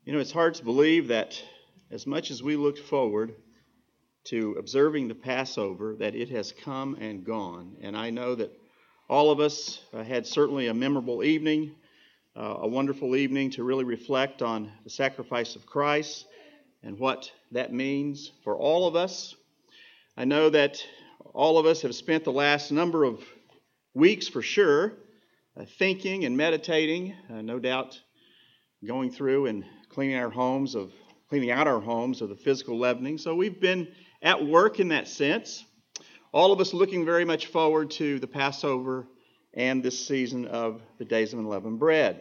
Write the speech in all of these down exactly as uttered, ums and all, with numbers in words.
You know, it's hard to believe that as much as we looked forward to observing the Passover, that it has come and gone. And I know that all of us uh, had certainly a memorable evening, uh, a wonderful evening to really reflect on the sacrifice of Christ and what that means for all of us. I know that all of us have spent the last number of weeks for sure uh, thinking and meditating, uh, no doubt going through and cleaning our homes of cleaning out our homes of the physical leavening. So we've been at work in that sense. All of us looking very much forward to the Passover and this season of the Days of Unleavened Bread.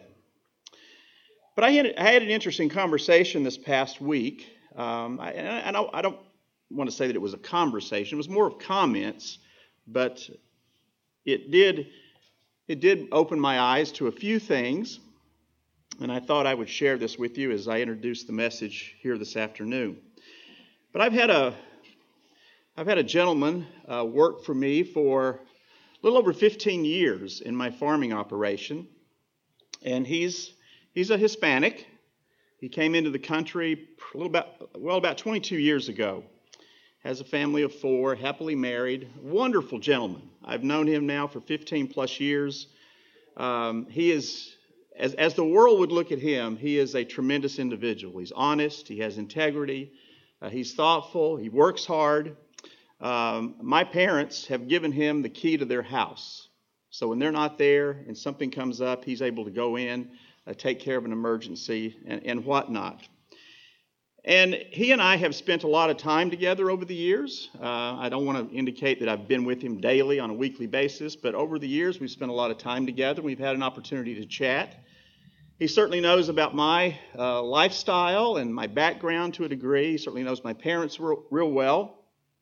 But I had, I had an interesting conversation this past week. Um, I, and I, I don't want to say that it was a conversation. It was more of comments, but it did it did open my eyes to a few things. And I thought I would share this with you as I introduce the message here this afternoon. But I've had a I've had a gentleman uh, work for me for a little over fifteen years in my farming operation, and he's he's a Hispanic. He came into the country a little about well about twenty-two years ago. Has a family of four, happily married, wonderful gentleman. I've known him now for fifteen plus years. Um, he is. As, as the world would look at him, he is a tremendous individual. He's honest, he has integrity, uh, he's thoughtful, he works hard. Um, my parents have given him the key to their house. So when they're not there and something comes up, he's able to go in, uh, take care of an emergency and, and whatnot. And he and I have spent a lot of time together over the years. Uh, I don't want to indicate that I've been with him daily on a weekly basis, but over the years we've spent a lot of time together. We've had an opportunity to chat. He certainly knows about my uh, lifestyle and my background to a degree. He certainly knows my parents real, real well.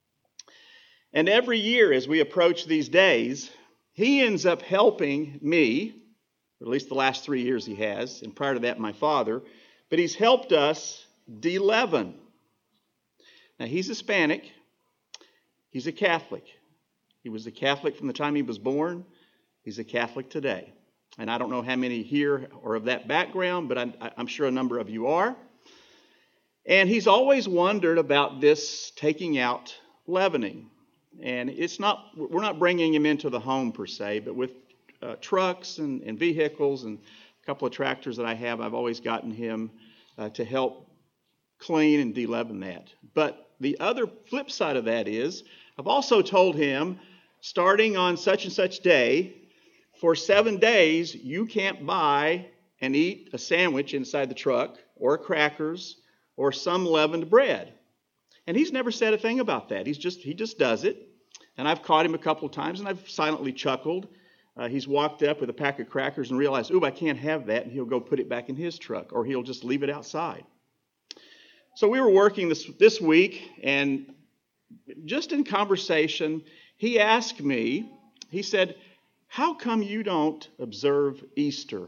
And every year as we approach these days, he ends up helping me, or at least the last three years he has, and prior to that my father, but he's helped us de-leaven. Now he's Hispanic, he's a Catholic. He was a Catholic from the time he was born, he's a Catholic today. And I don't know how many here are of that background, but I'm, I'm sure a number of you are. And he's always wondered about this taking out leavening. And it's not, we're not bringing him into the home per se, but with uh, trucks and, and vehicles and a couple of tractors that I have, I've always gotten him uh, to help clean and de-leaven that. But the other flip side of that is, I've also told him, starting on such and such day, for seven days, you can't buy and eat a sandwich inside the truck or crackers or some leavened bread. And he's never said a thing about that. He's just he just does it. And I've caught him a couple of times and I've silently chuckled. Uh, he's walked up with a pack of crackers and realized, ooh, I can't have that. And he'll go put it back in his truck or he'll just leave it outside. So we were working this, this week, and just in conversation, he asked me, he said, how come you don't observe Easter?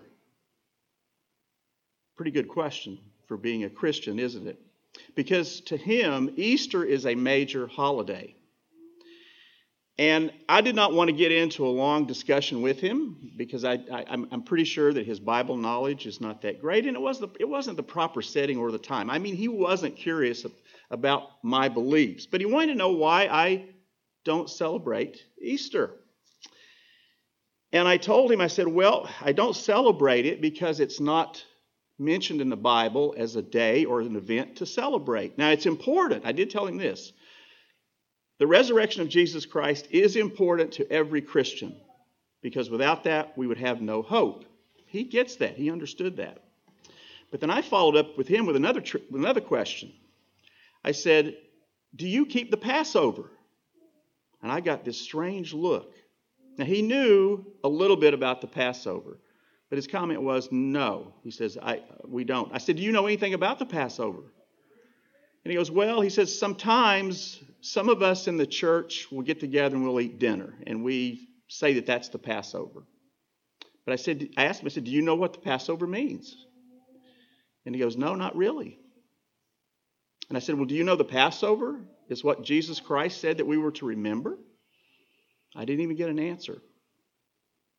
Pretty good question for being a Christian, isn't it? Because to him, Easter is a major holiday. And I did not want to get into a long discussion with him because I, I, I'm, I'm pretty sure that his Bible knowledge is not that great, and it wasn't, the, it wasn't the proper setting or the time. I mean, he wasn't curious about my beliefs, but he wanted to know why I don't celebrate Easter. And I told him, I said, well, I don't celebrate it because it's not mentioned in the Bible as a day or an event to celebrate. Now, it's important. I did tell him this. The resurrection of Jesus Christ is important to every Christian because without that, we would have no hope. He gets that. He understood that. But then I followed up with him with another, tr- with another question. I said, do you keep the Passover? And I got this strange look. Now, he knew a little bit about the Passover, but his comment was, no. He says, I, we don't. I said, do you know anything about the Passover? And he goes, well, he says, sometimes some of us in the church will get together and we'll eat dinner, and we say that that's the Passover. But I said, I asked him, I said, do you know what the Passover means? And he goes, no, not really. And I said, well, do you know the Passover is what Jesus Christ said that we were to remember? I didn't even get an answer.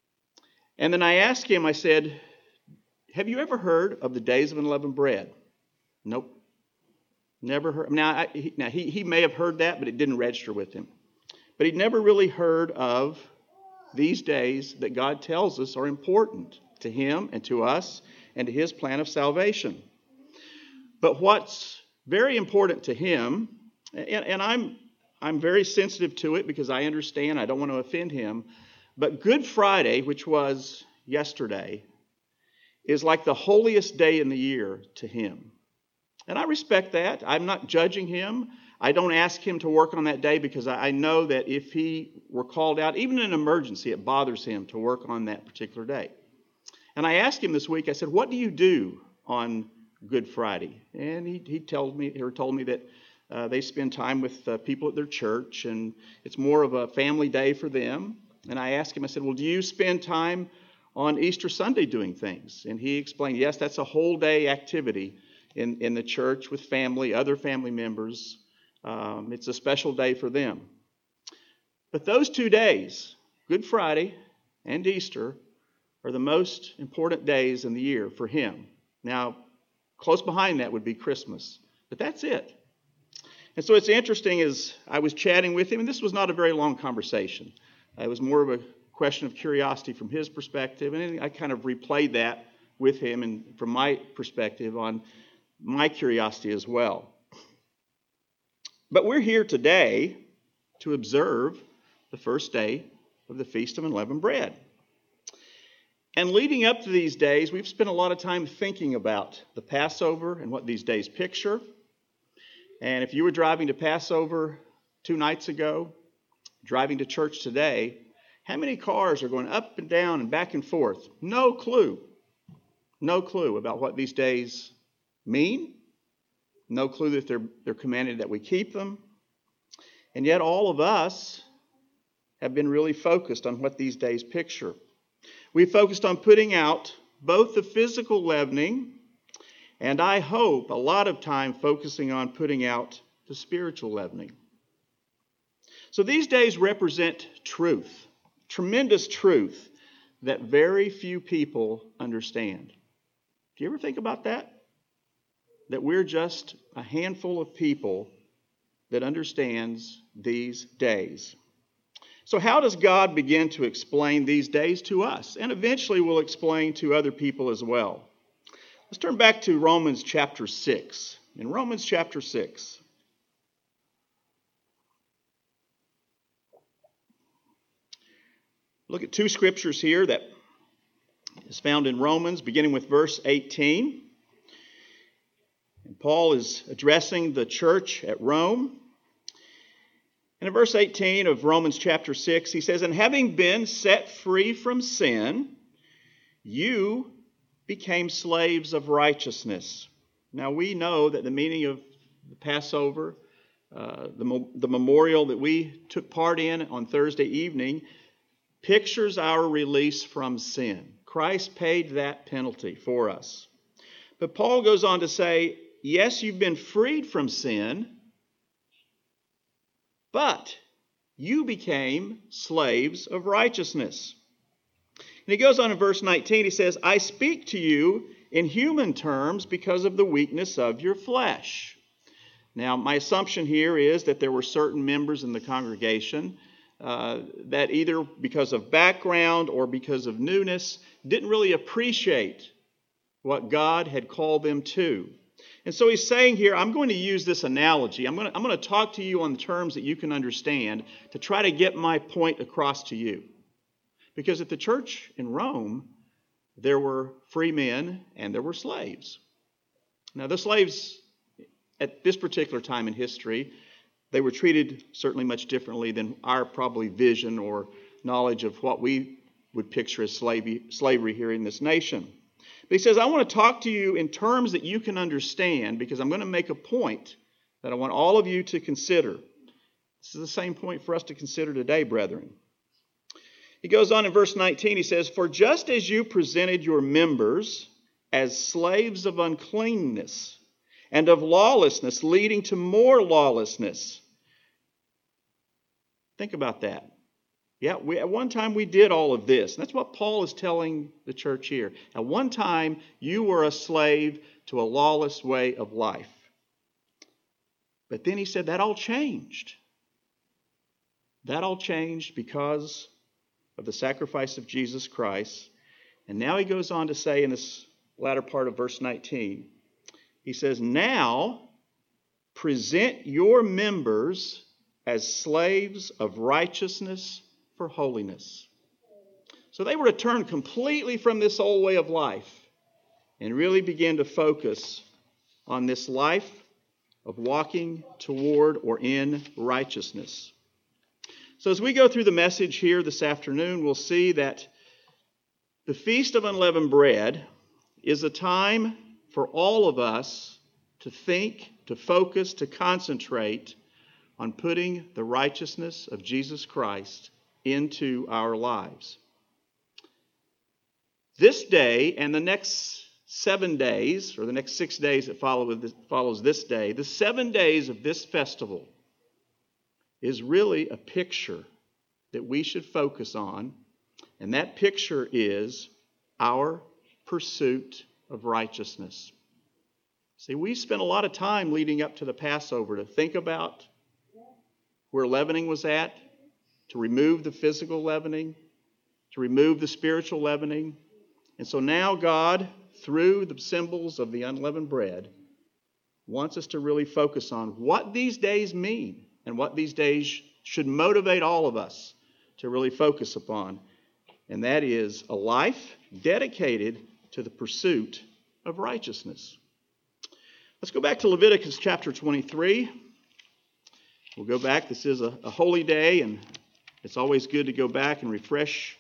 And then I asked him, I said, have you ever heard of the Days of Unleavened Bread? Nope. Never heard. Now, I, he, now he, he may have heard that, but it didn't register with him. But he'd never really heard of these days that God tells us are important to him and to us and to his plan of salvation. But what's very important to him, and, and I'm I'm very sensitive to it because I understand, I don't want to offend him, but Good Friday, which was yesterday, is like the holiest day in the year to him. And I respect that. I'm not judging him. I don't ask him to work on that day because I know that if he were called out, even in an emergency, it bothers him to work on that particular day. And I asked him this week, I said, what do you do on Good Friday? And he, he told me, or told me that uh, they spend time with uh, people at their church, and it's more of a family day for them. And I asked him, I said, well, do you spend time on Easter Sunday doing things? And he explained, yes, that's a whole day activity in, in the church with family, other family members. Um, it's a special day for them. But those two days, Good Friday and Easter, are the most important days in the year for him. Now, close behind that would be Christmas, but that's it. And so it's interesting as I was chatting with him, and this was not a very long conversation. It was more of a question of curiosity from his perspective, and I kind of replayed that with him and from my perspective on my curiosity as well. But we're here today to observe the first day of the Feast of Unleavened Bread. And leading up to these days, we've spent a lot of time thinking about the Passover and what these days picture. And if you were driving to Passover two nights ago, driving to church today, how many cars are going up and down and back and forth? No clue. No clue about what these days mean. No clue that they're, they're commanded that we keep them. And yet all of us have been really focused on what these days picture. We focused on putting out both the physical leavening and I hope a lot of time focusing on putting out the spiritual leavening. So these days represent truth, tremendous truth that very few people understand. Do you ever think about that? That we're just a handful of people that understands these days. So how does God begin to explain these days to us? And eventually we'll explain to other people as well. Let's turn back to Romans chapter six. In Romans chapter six. Look at two scriptures here that is found in Romans, beginning with verse eighteen. And Paul is addressing the church at Rome. And in verse eighteen of Romans chapter six, he says, "And having been set free from sin, you became slaves of righteousness." Now we know that the meaning of the Passover, uh, the, the memorial that we took part in on Thursday evening, pictures our release from sin. Christ paid that penalty for us. But Paul goes on to say, yes, you've been freed from sin, but you became slaves of righteousness. And he goes on in verse nineteen, he says, "I speak to you in human terms because of the weakness of your flesh." Now, my assumption here is that there were certain members in the congregation uh, that either because of background or because of newness didn't really appreciate what God had called them to. And so he's saying here, I'm going to use this analogy. I'm going to, I'm going to talk to you on the terms that you can understand to try to get my point across to you. Because at the church in Rome, there were free men and there were slaves. Now, the slaves at this particular time in history, they were treated certainly much differently than our probably vision or knowledge of what we would picture as slavery, slavery here in this nation. But he says, I want to talk to you in terms that you can understand because I'm going to make a point that I want all of you to consider. This is the same point for us to consider today, brethren. He goes on in verse nineteen, he says, "For just as you presented your members as slaves of uncleanness and of lawlessness, leading to more lawlessness." Think about that. Yeah, we, at one time we did all of this. And that's what Paul is telling the church here. At one time, you were a slave to a lawless way of life. But then he said that all changed. That all changed because of the sacrifice of Jesus Christ. And now he goes on to say in this latter part of verse nineteen, he says, now present your members as slaves of righteousness for holiness. So they were to turn completely from this old way of life and really begin to focus on this life of walking toward or in righteousness. So as we go through the message here this afternoon, we'll see that the Feast of Unleavened Bread is a time for all of us to think, to focus, to concentrate on putting the righteousness of Jesus Christ into our lives. This day and the next seven days, or the next six days that follow this, follows this day, the seven days of this festival is really a picture that we should focus on, and that picture is our pursuit of righteousness. See, we spent a lot of time leading up to the Passover to think about where leavening was at, to remove the physical leavening, to remove the spiritual leavening. And so now God, through the symbols of the unleavened bread, wants us to really focus on what these days mean and what these days should motivate all of us to really focus upon. And that is a life dedicated to the pursuit of righteousness. Let's go back to Leviticus chapter twenty-three. We'll go back. This is a, a holy day, and it's always good to go back and refresh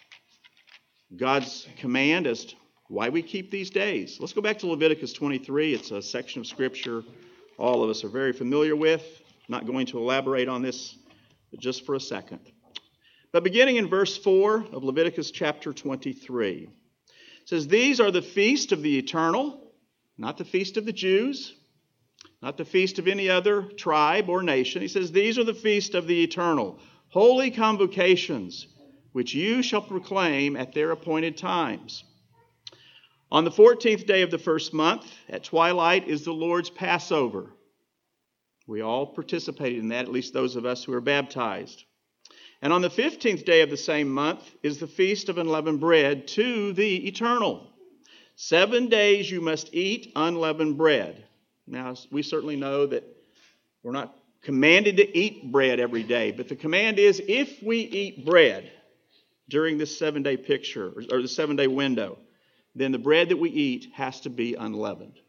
God's command as to why we keep these days. Let's go back to Leviticus twenty-three. It's a section of Scripture all of us are very familiar with. I'm not going to elaborate on this just for a second. But beginning in verse four of Leviticus chapter twenty-three, it says, "These are the feast of the eternal, not the feast of the Jews, not the feast of any other tribe or nation." He says, "These are the feast of the eternal, holy convocations, which you shall proclaim at their appointed times. On the fourteenth day of the first month, at twilight, is the Lord's Passover." We all participated in that, at least those of us who are baptized. "And on the fifteenth day of the same month is the feast of unleavened bread to the eternal. Seven days you must eat unleavened bread." Now, we certainly know that we're not commanded to eat bread every day, but the command is if we eat bread during this seven-day picture, or the seven-day window, then the bread that we eat has to be unleavened.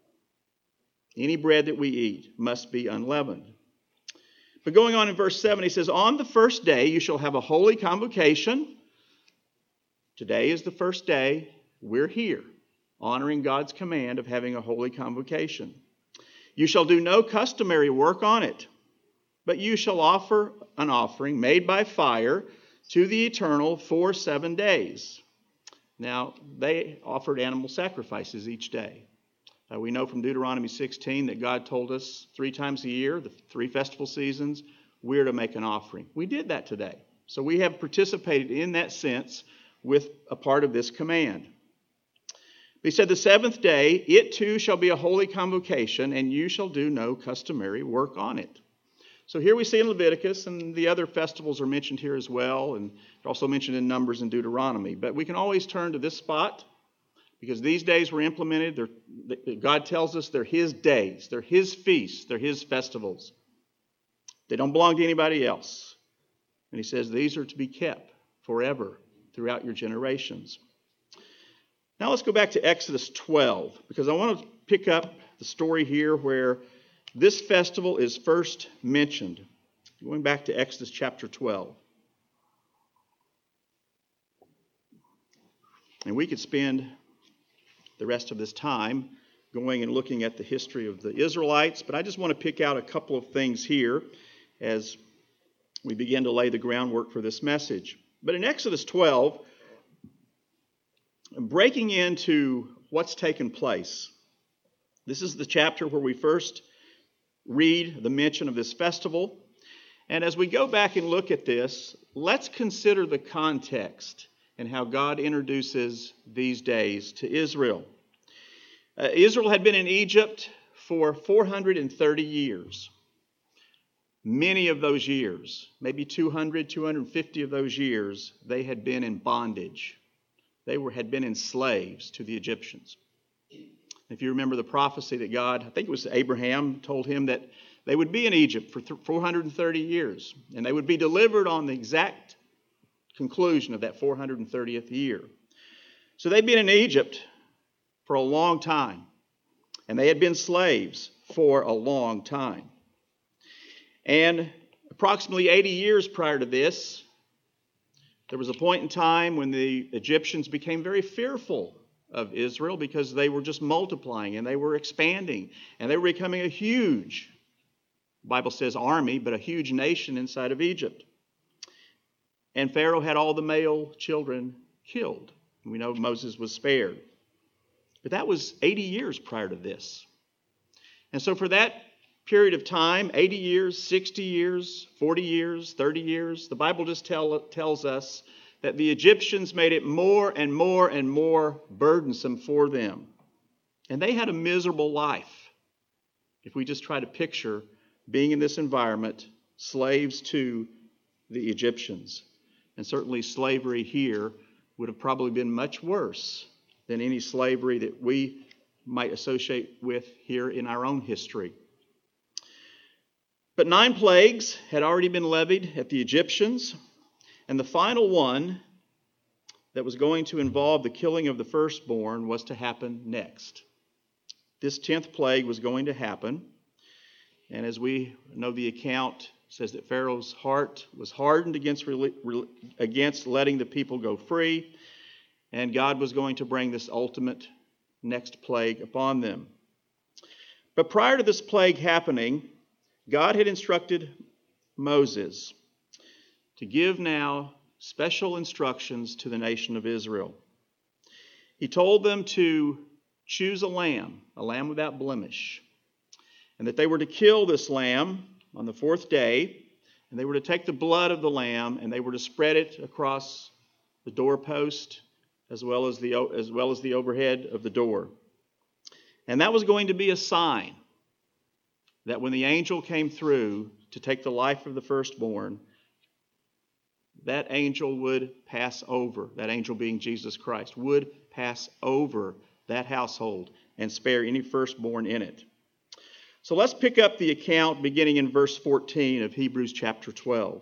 Any bread that we eat must be unleavened. But going on in verse seven, he says, "On the first day you shall have a holy convocation." Today is the first day. We're here, honoring God's command of having a holy convocation. "You shall do no customary work on it, but you shall offer an offering made by fire to the eternal for seven days. Now, they offered animal sacrifices each day. Uh, we know from Deuteronomy sixteen that God told us three times a year, the three festival seasons, we're to make an offering. We did that today. So we have participated in that sense with a part of this command. He said, "The seventh day, it too shall be a holy convocation, and you shall do no customary work on it." So here we see in Leviticus, and the other festivals are mentioned here as well, and they're also mentioned in Numbers and Deuteronomy. But we can always turn to this spot, because these days were implemented. They're, God tells us they're His days, they're His feasts, they're His festivals. They don't belong to anybody else. And He says these are to be kept forever throughout your generations. Now let's go back to Exodus twelve, because I want to pick up the story here where this festival is first mentioned. Going back to Exodus chapter twelve. And we could spend the rest of this time going and looking at the history of the Israelites, but I just want to pick out a couple of things here as we begin to lay the groundwork for this message. But in Exodus twelve, breaking into what's taken place, this is the chapter where we first read the mention of this festival. And as we go back and look at this, let's consider the context and how God introduces these days to Israel. Uh, Israel had been in Egypt for four hundred thirty years. Many of those years, maybe two hundred, two hundred fifty of those years, they had been in bondage. They were, had been enslaved to the Egyptians. If you remember the prophecy that God, I think it was Abraham, told him that they would be in Egypt for four hundred thirty years, and they would be delivered on the exact conclusion of that four hundred thirtieth year. So they'd been in Egypt for a long time, and they had been slaves for a long time. And approximately eighty years prior to this, there was a point in time when the Egyptians became very fearful of Israel because they were just multiplying and they were expanding and they were becoming a huge, the Bible says army, but a huge nation inside of Egypt. And Pharaoh had all the male children killed. We know Moses was spared. But that was eighty years prior to this. And so for that period of time, eighty years, sixty years, forty years, thirty years, the Bible just tell, tells us that the Egyptians made it more and more and more burdensome for them. And they had a miserable life. If we just try to picture being in this environment, slaves to the Egyptians. And certainly slavery here would have probably been much worse than any slavery that we might associate with here in our own history. But nine plagues had already been levied at the Egyptians, and the final one that was going to involve the killing of the firstborn was to happen next. This tenth plague was going to happen, and as we know, the account says that Pharaoh's heart was hardened against, against letting the people go free, and God was going to bring this ultimate next plague upon them. But prior to this plague happening, God had instructed Moses to give now special instructions to the nation of Israel. He told them to choose a lamb, a lamb without blemish, and that they were to kill this lamb on the fourth day, and they were to take the blood of the lamb and they were to spread it across the doorpost as well as the, as well as the overhead of the door. And that was going to be a sign that when the angel came through to take the life of the firstborn, that angel would pass over, that angel being Jesus Christ, would pass over that household and spare any firstborn in it. So let's pick up the account beginning in verse fourteen of Hebrews chapter twelve.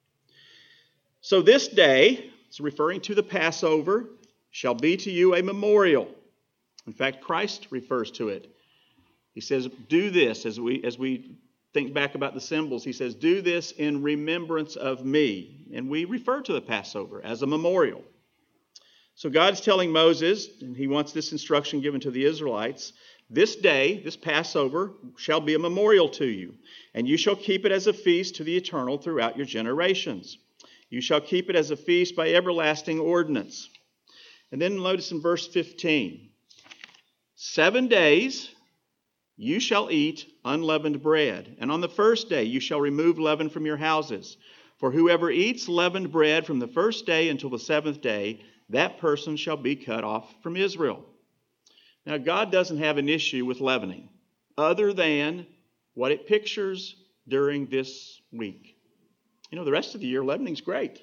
So this day, it's referring to the Passover, shall be to you a memorial. In fact, Christ refers to it. He says, do this, as we as we think back about the symbols, he says, do this in remembrance of me. And we refer to the Passover as a memorial. So God's telling Moses, and he wants this instruction given to the Israelites, this day, this Passover, shall be a memorial to you, and you shall keep it as a feast to the eternal throughout your generations. You shall keep it as a feast by everlasting ordinance. And then notice in verse fifteen, seven days you shall eat unleavened bread, and on the first day you shall remove leaven from your houses. For whoever eats leavened bread from the first day until the seventh day, that person shall be cut off from Israel. Now, God doesn't have an issue with leavening, other than what it pictures during this week. You know, the rest of the year, leavening's great.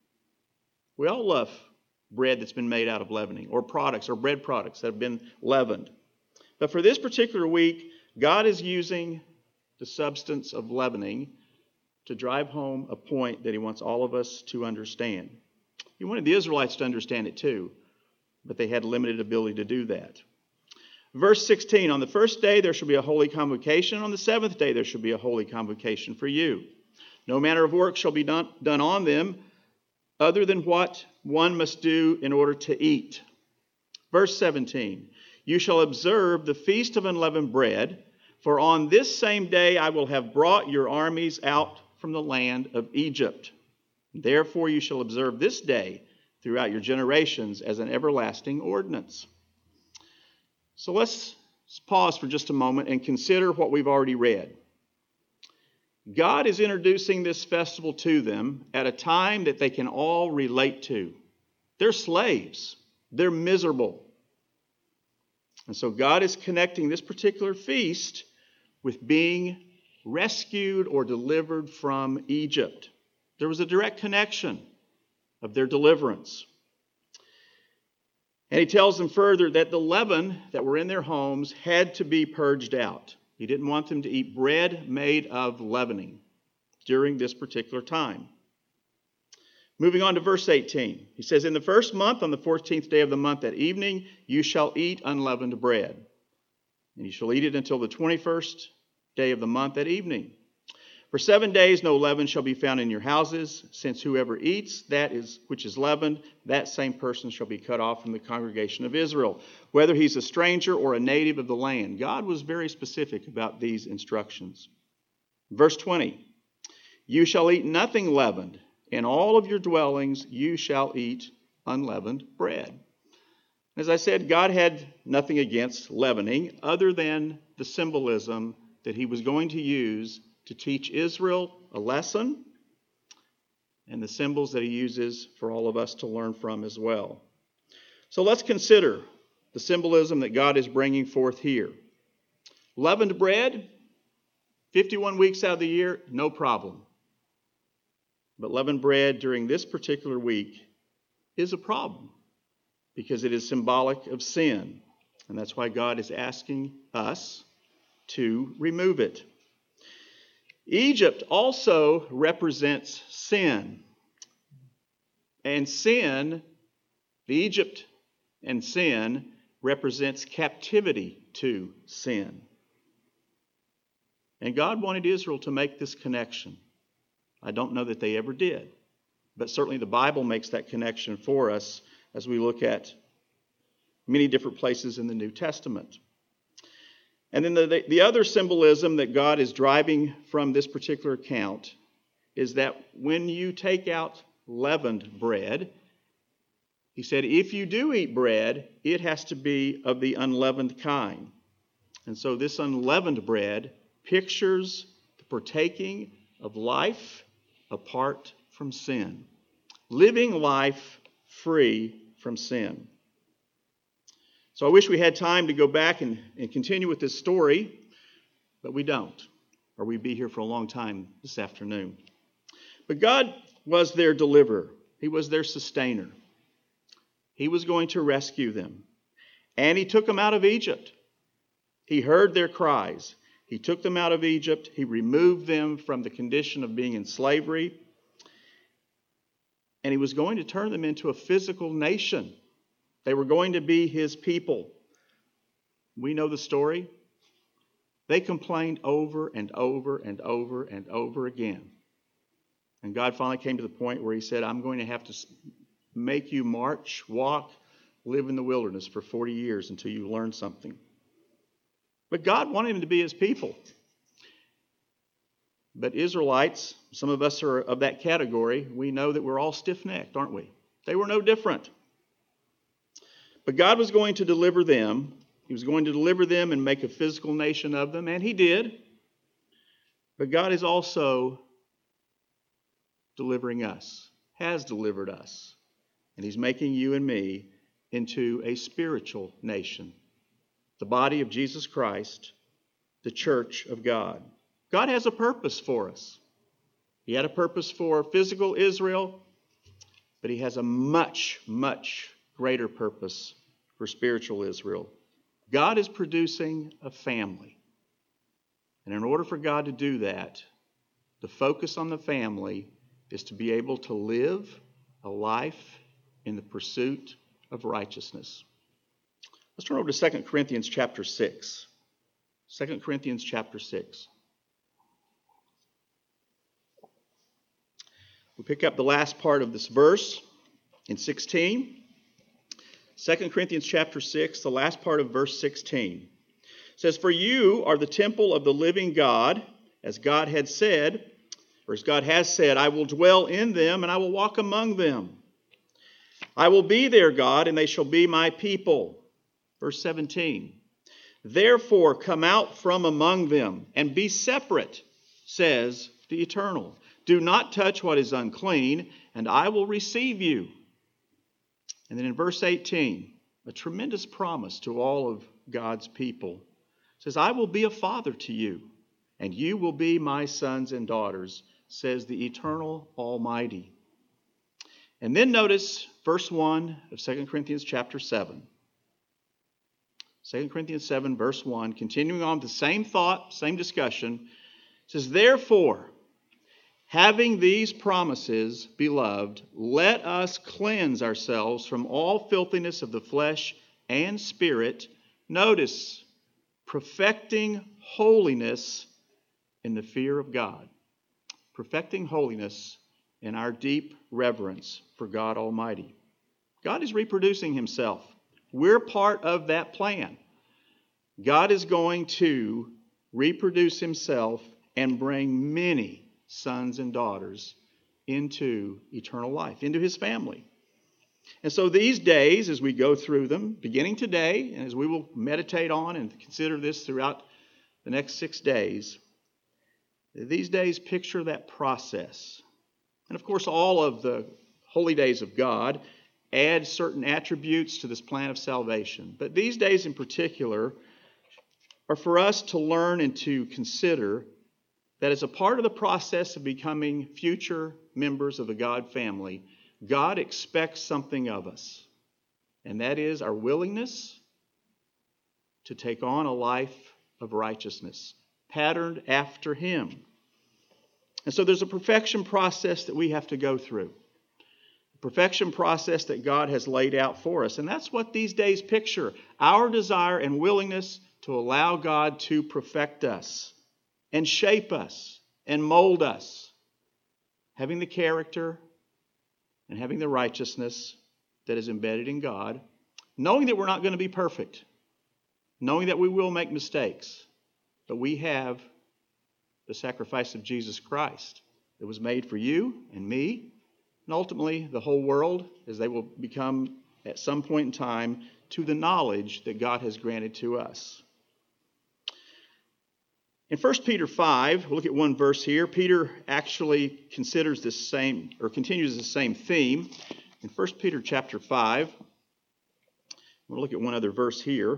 We all love bread that's been made out of leavening, or products, or bread products that have been leavened. But for this particular week, God is using the substance of leavening to drive home a point that he wants all of us to understand. He wanted the Israelites to understand it too, but they had limited ability to do that. Verse sixteen, on the first day there shall be a holy convocation, on the seventh day there shall be a holy convocation for you. No manner of work shall be done, done on them, other than what one must do in order to eat. Verse seventeen, you shall observe the feast of unleavened bread, for on this same day I will have brought your armies out from the land of Egypt. Therefore you shall observe this day throughout your generations as an everlasting ordinance. So let's pause for just a moment and consider what we've already read. God is introducing this festival to them at a time that they can all relate to. They're slaves. They're miserable. And so God is connecting this particular feast with being rescued or delivered from Egypt. There was a direct connection of their deliverance. And he tells them further that the leaven that were in their homes had to be purged out. He didn't want them to eat bread made of leavening during this particular time. Moving on to verse eighteen. He says, "In the first month, on the fourteenth day of the month at evening, you shall eat unleavened bread. And you shall eat it until the twenty-first day of the month at evening. For seven days no leaven shall be found in your houses, since whoever eats that is which is leavened, that same person shall be cut off from the congregation of Israel, whether he's a stranger or a native of the land." God was very specific about these instructions. Verse twenty, "You shall eat nothing leavened. In all of your dwellings you shall eat unleavened bread." As I said, God had nothing against leavening other than the symbolism that he was going to use to teach Israel a lesson, and the symbols that he uses for all of us to learn from as well. So let's consider the symbolism that God is bringing forth here. Leavened bread, fifty-one weeks out of the year, no problem. But leavened bread during this particular week is a problem because it is symbolic of sin. And that's why God is asking us to remove it. Egypt also represents sin. And sin, the Egypt and sin, represents captivity to sin. And God wanted Israel to make this connection. I don't know that they ever did, but certainly the Bible makes that connection for us as we look at many different places in the New Testament. And then the, the other symbolism that God is driving from this particular account is that when you take out leavened bread, he said, if you do eat bread, it has to be of the unleavened kind. And so this unleavened bread pictures the partaking of life apart from sin, living life free from sin. So I wish we had time to go back and, and continue with this story, but we don't, or we'd be here for a long time this afternoon. But God was their deliverer. He was their sustainer. He was going to rescue them. And he took them out of Egypt. He heard their cries. He took them out of Egypt. He removed them from the condition of being in slavery. And he was going to turn them into a physical nation. They were going to be his people. We know the story. They complained over and over and over and over again. And God finally came to the point where he said, I'm going to have to make you march, walk, live in the wilderness for forty years until you learn something. But God wanted them to be his people. But Israelites, some of us are of that category, we know that we're all stiff-necked, aren't we? They were no different. But God was going to deliver them. He was going to deliver them and make a physical nation of them, and he did. But God is also delivering us, has delivered us. And he's making you and me into a spiritual nation. The body of Jesus Christ, the church of God. God has a purpose for us. He had a purpose for physical Israel, but he has a much, much greater purpose for spiritual Israel. God is producing a family. And in order for God to do that, the focus on the family is to be able to live a life in the pursuit of righteousness. Let's turn over to Second Corinthians chapter six. Second Corinthians chapter six. We pick up the last part of this verse in sixteen. Second Corinthians chapter six, the last part of verse sixteen. It says, For you are the temple of the living God, as God had said, or as God has said, I will dwell in them and I will walk among them. I will be their God and they shall be my people. Verse seventeen. Therefore come out from among them and be separate, says the Eternal. Do not touch what is unclean, and I will receive you. And then in verse eighteen, a tremendous promise to all of God's people. It says, I will be a father to you, and you will be my sons and daughters, says the Eternal Almighty. And then notice verse one of Second Corinthians chapter seven. Second Corinthians seven, verse one, continuing on the same thought, same discussion, it says, therefore, having these promises, beloved, let us cleanse ourselves from all filthiness of the flesh and spirit. Notice, perfecting holiness in the fear of God. Perfecting holiness in our deep reverence for God Almighty. God is reproducing himself. We're part of that plan. God is going to reproduce himself and bring many sons and daughters into eternal life, into his family. And so these days, as we go through them, beginning today, and as we will meditate on and consider this throughout the next six days, these days picture that process. And of course, all of the holy days of God add certain attributes to this plan of salvation. But these days in particular are for us to learn and to consider that as a part of the process of becoming future members of the God family, God expects something of us. And that is our willingness to take on a life of righteousness, patterned after him. And so there's a perfection process that we have to go through. A perfection process that God has laid out for us. And that's what these days picture. Our desire and willingness to allow God to perfect us and shape us and mold us. Having the character and having the righteousness that is embedded in God. Knowing that we're not going to be perfect. Knowing that we will make mistakes. But we have the sacrifice of Jesus Christ that was made for you and me, and ultimately the whole world, as they will become at some point in time to the knowledge that God has granted to us. In First Peter five, we'll look at one verse here. Peter actually considers this same, or continues the same theme. In First Peter chapter five, we'll look at one other verse here.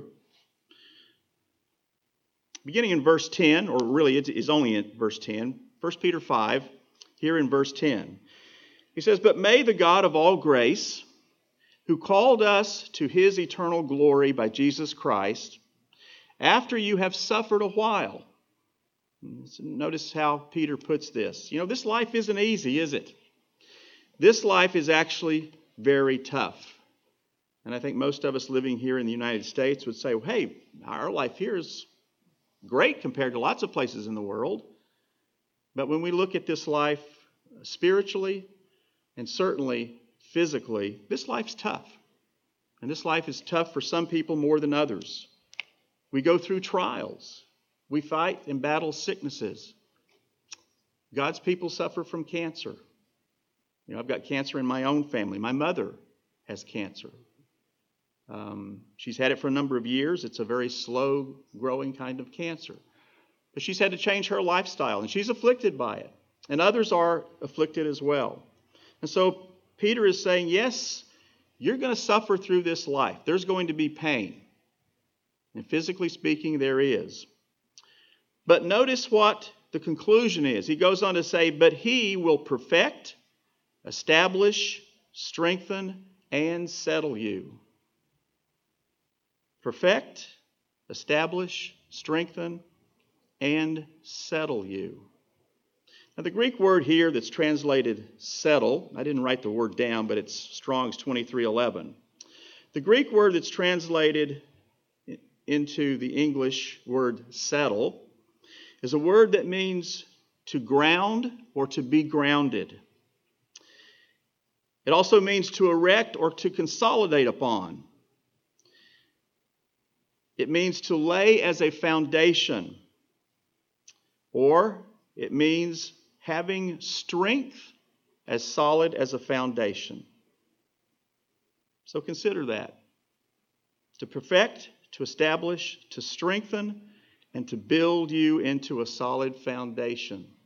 Beginning in verse ten, or really it is only in verse ten, First Peter five, here in verse ten. He says, but may the God of all grace, who called us to his eternal glory by Jesus Christ, after you have suffered a while. Notice how Peter puts this. You know, this life isn't easy, is it? This life is actually very tough. And I think most of us living here in the United States would say, well, hey, our life here is great compared to lots of places in the world. But when we look at this life spiritually and certainly physically, this life's tough. And this life is tough for some people more than others. We go through trials. We fight and battle sicknesses. God's people suffer from cancer. You know, I've got cancer in my own family. My mother has cancer. Um, she's had it for a number of years. It's a very slow growing kind of cancer. But she's had to change her lifestyle, and she's afflicted by it. And others are afflicted as well. And so Peter is saying, yes, you're going to suffer through this life. There's going to be pain. And physically speaking, there is. But notice what the conclusion is. He goes on to say, but he will perfect, establish, strengthen, and settle you. Perfect, establish, strengthen, and settle you. Now the Greek word here that's translated settle, I didn't write the word down, but it's Strong's twenty-three eleven. The Greek word that's translated into the English word settle is a word that means to ground or to be grounded. It also means to erect or to consolidate upon. It means to lay as a foundation, or it means having strength as solid as a foundation. So consider that. To perfect, to establish, to strengthen, and to build you into a solid foundation.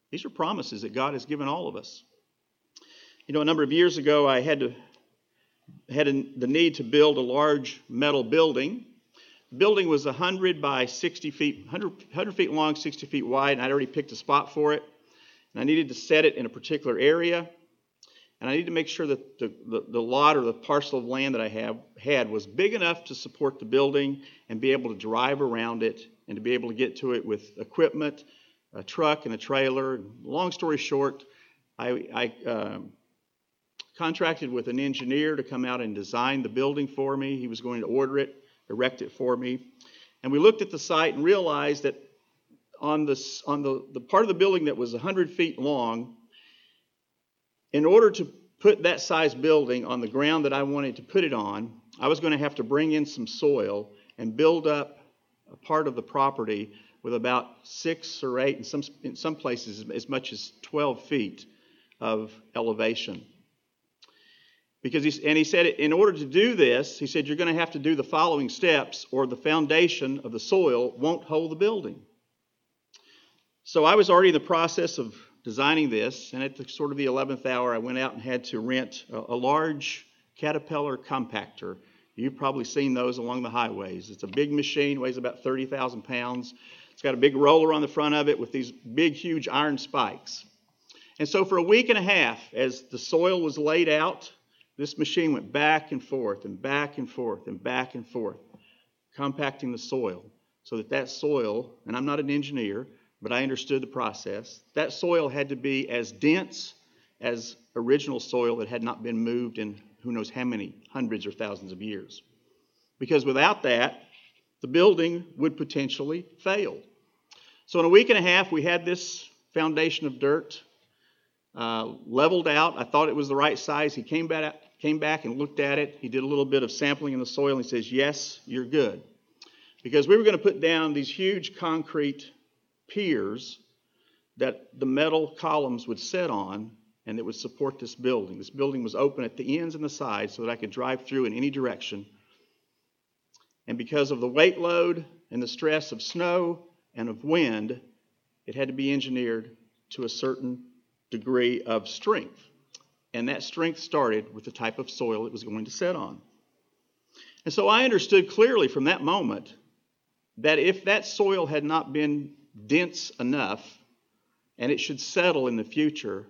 These are promises that God has given all of us. You know, a number of years ago, I had to had a, the need to build a large metal building. The building was one hundred by sixty feet, one hundred, one hundred feet long, sixty feet wide, and I'd already picked a spot for it. And I needed to set it in a particular area. And I needed to make sure that the, the, the lot or the parcel of land that I have, had was big enough to support the building and be able to drive around it and to be able to get to it with equipment, a truck and a trailer. Long story short, I, I um, contracted with an engineer to come out and design the building for me. He was going to order it, erect it for me. And we looked at the site and realized that on, this, on the, the part of the building that was one hundred feet long, in order to put that size building on the ground that I wanted to put it on, I was going to have to bring in some soil and build up a part of the property with about six or eight, in some, in some places as much as twelve feet of elevation. Because he, and he said, in order to do this, he said, you're going to have to do the following steps or the foundation of the soil won't hold the building. So I was already in the process of designing this, and at the sort of the eleventh hour, I went out and had to rent a, a large Caterpillar compactor. You've probably seen those along the highways. It's a big machine, weighs about thirty thousand pounds. It's got a big roller on the front of it with these big, huge iron spikes. And so for a week and a half, as the soil was laid out, this machine went back and forth and back and forth and back and forth, compacting the soil so that that soil, and I'm not an engineer, but I understood the process, that soil had to be as dense as original soil that had not been moved in who knows how many hundreds or thousands of years. Because without that, the building would potentially fail. So in a week and a half, we had this foundation of dirt uh, leveled out. I thought it was the right size. He came back, came back and looked at it. He did a little bit of sampling in the soil, and he says, yes, you're good. Because we were going to put down these huge concrete piers that the metal columns would set on and that would support this building. This building was open at the ends and the sides so that I could drive through in any direction. And because of the weight load and the stress of snow and of wind, it had to be engineered to a certain degree of strength. And that strength started with the type of soil it was going to set on. And so I understood clearly from that moment that if that soil had not been dense enough and it should settle in the future,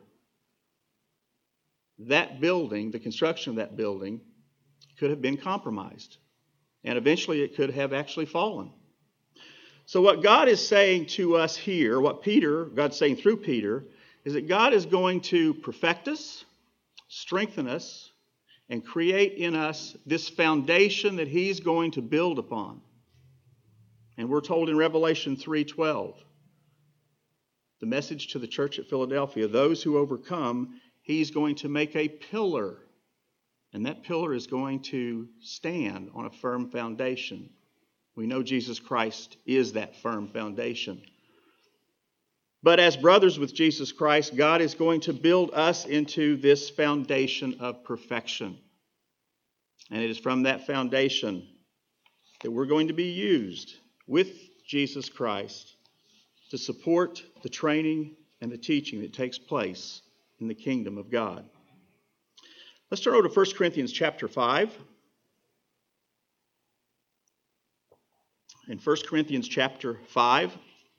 that building, the construction of that building, could have been compromised. And eventually it could have actually fallen. So what God is saying to us here, what Peter, God's saying through Peter, is that God is going to perfect us, strengthen us, and create in us this foundation that He's going to build upon. And we're told in Revelation three twelve, the message to the church at Philadelphia, those who overcome, He's going to make a pillar. And that pillar is going to stand on a firm foundation. We know Jesus Christ is that firm foundation. But as brothers with Jesus Christ, God is going to build us into this foundation of perfection. And it is from that foundation that we're going to be used with Jesus Christ to support the training and the teaching that takes place in the kingdom of God. Let's turn over to First Corinthians chapter five. In First Corinthians chapter five,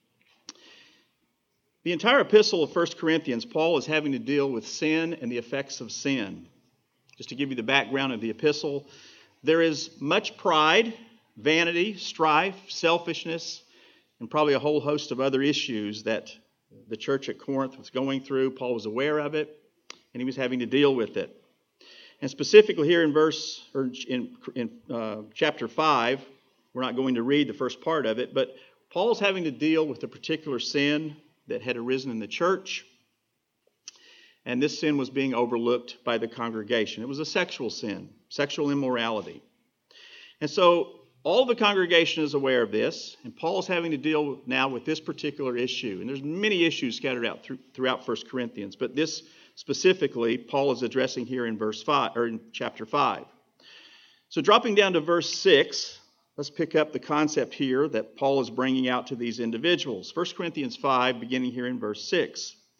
the entire epistle of First Corinthians, Paul is having to deal with sin and the effects of sin. Just to give you the background of the epistle, there is much pride, vanity, strife, selfishness, and probably a whole host of other issues that the church at Corinth was going through. Paul was aware of it, and he was having to deal with it. And specifically here in verse or in, in uh, chapter five, we're not going to read the first part of it, but Paul's having to deal with a particular sin that had arisen in the church, and this sin was being overlooked by the congregation. It was a sexual sin, sexual immorality. And so all the congregation is aware of this, and Paul's having to deal now with this particular issue. And there's many issues scattered out through, throughout First Corinthians, but this specifically, Paul is addressing here in verse five or in chapter five. So dropping down to verse six, let's pick up the concept here that Paul is bringing out to these individuals. First Corinthians five, beginning here in verse six.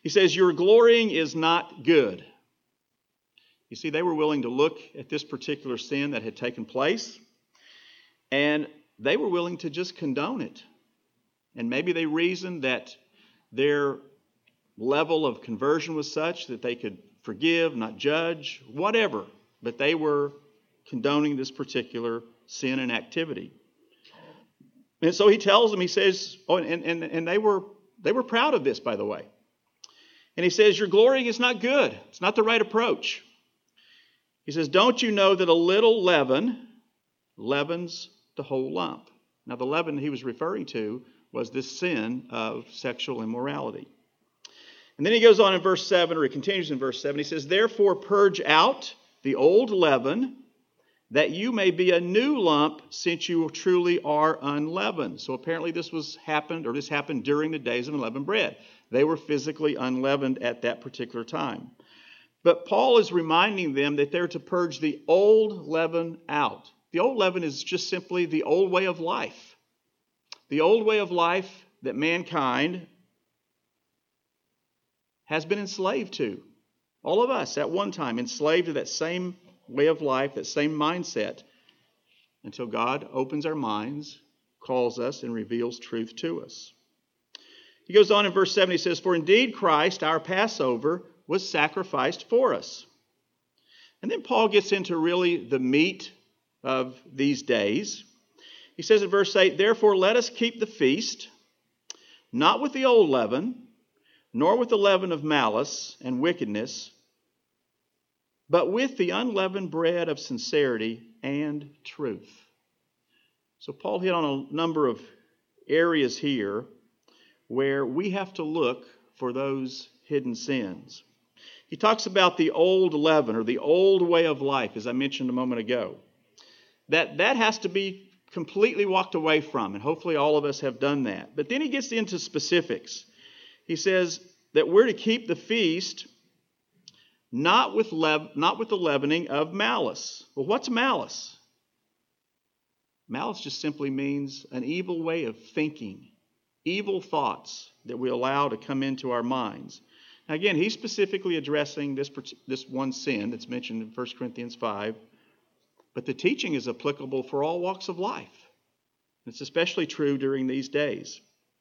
He says, your glorying is not good. You see, they were willing to look at this particular sin that had taken place, and they were willing to just condone it. And maybe they reasoned that their level of conversion was such that they could forgive, not judge, whatever. But they were condoning this particular sin and activity. And so he tells them, he says, oh, and, and, and they were they were proud of this, by the way. And he says, your glorying is not good. It's not the right approach. He says, don't you know that a little leaven leavens the whole lump? Now, the leaven he was referring to was this sin of sexual immorality. And then he goes on in verse seven, or he continues in verse seven. He says, therefore purge out the old leaven, that you may be a new lump, since you truly are unleavened. So apparently this was happened, or this happened during the days of unleavened bread. They were physically unleavened at that particular time. But Paul is reminding them that they're to purge the old leaven out. The old leaven is just simply the old way of life. The old way of life that mankind has been enslaved to. All of us at one time enslaved to that same way of life, that same mindset, until God opens our minds, calls us, and reveals truth to us. He goes on in verse seven, he says, for indeed Christ, our Passover, was sacrificed for us. And then Paul gets into really the meat of these days. He says in verse eight, therefore let us keep the feast, not with the old leaven, nor with the leaven of malice and wickedness, but with the unleavened bread of sincerity and truth. So Paul hit on a number of areas here where we have to look for those hidden sins. He talks about the old leaven, or the old way of life, as I mentioned a moment ago. That, that has to be completely walked away from, and hopefully all of us have done that. But then he gets into specifics. He says that we're to keep the feast not with, lev- not with the leavening of malice. Well, what's malice? Malice just simply means an evil way of thinking, evil thoughts that we allow to come into our minds. Now, again, he's specifically addressing this, this one sin that's mentioned in First Corinthians five, but the teaching is applicable for all walks of life. It's especially true during these days.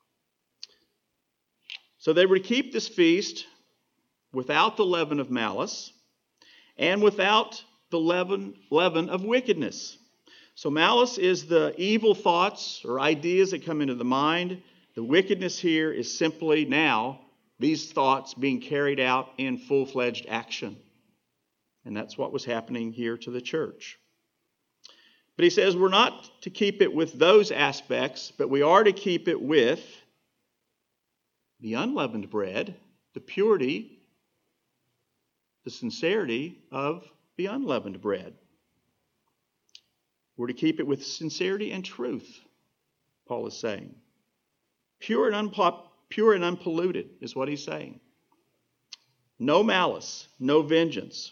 So they were to keep this feast without the leaven of malice and without the leaven, leaven of wickedness. So malice is the evil thoughts or ideas that come into the mind. The wickedness here is simply now these thoughts being carried out in full-fledged action. And that's what was happening here to the church. But he says we're not to keep it with those aspects, but we are to keep it with the unleavened bread, the purity, the sincerity of the unleavened bread. We're to keep it with sincerity and truth, Paul is saying. Pure and, unpop, pure and unpolluted is what he's saying. No malice, no vengeance.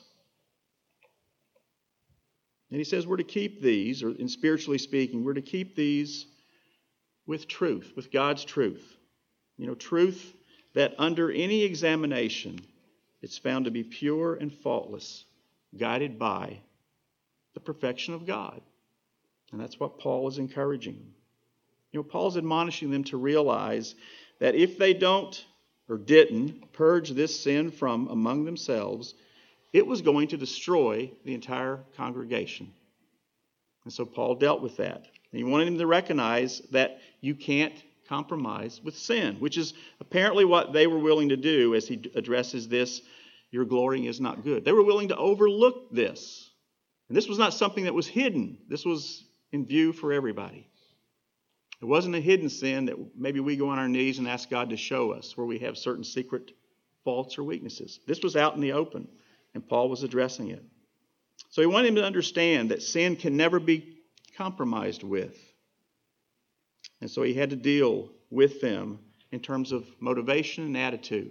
And he says we're to keep these, or in spiritually speaking, we're to keep these with truth, with God's truth. You know, truth that under any examination, it's found to be pure and faultless, guided by the perfection of God. And that's what Paul is encouraging. You know, Paul's admonishing them to realize that if they don't or didn't purge this sin from among themselves, it was going to destroy the entire congregation. And so Paul dealt with that. And he wanted them to recognize that you can't compromise with sin, which is apparently what they were willing to do as he addresses this, your glorying is not good. They were willing to overlook this. And this was not something that was hidden. This was in view for everybody. It wasn't a hidden sin that maybe we go on our knees and ask God to show us where we have certain secret faults or weaknesses. This was out in the open, and Paul was addressing it. So he wanted him to understand that sin can never be compromised with. And so he had to deal with them in terms of motivation and attitude.